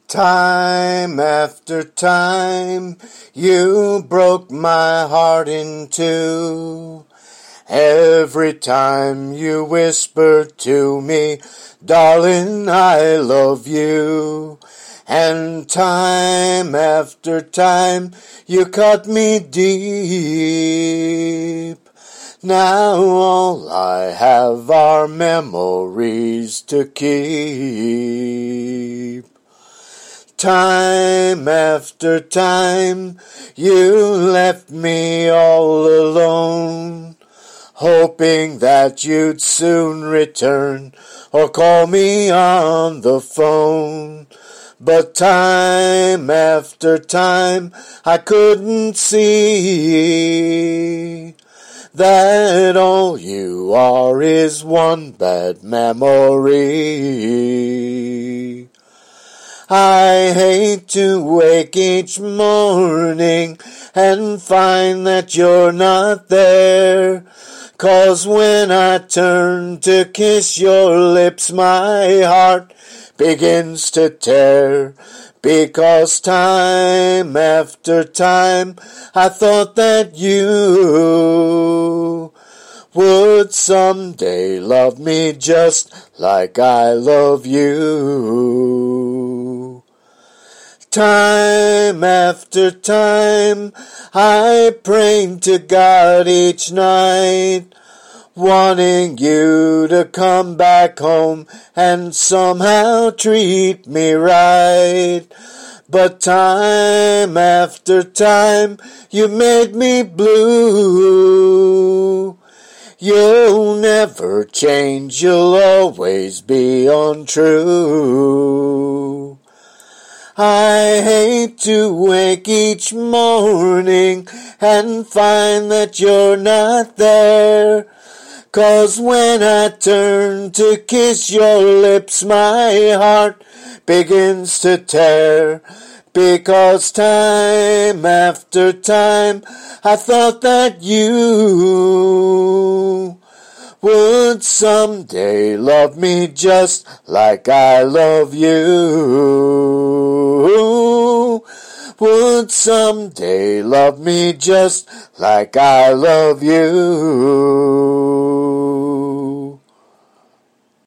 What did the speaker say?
Time after time, you broke my heart in two. Every time you whispered to me, darling, I love you. And time after time, you cut me deep. Now all I have are memories to keep. Time after time, you left me all alone, hoping that you'd soon return or call me on the phone. But time after time, I couldn't see that all you are is one bad memory. I hate to wake each morning and find that you're not there, 'cause when I turn to kiss your lips, my heart begins to tear. Because time after time, I thought that you would someday love me just like I love you. Time after time, I prayed to God each night, wanting you to come back home and somehow treat me right. But time after time, you made me blue. You'll never change, you'll always be untrue. I hate to wake each morning and find that you're not there, 'cause when I turn to kiss your lips, my heart begins to tear. Because time after time, I thought that you would someday love me just like I love you. Would someday love me just like I love you.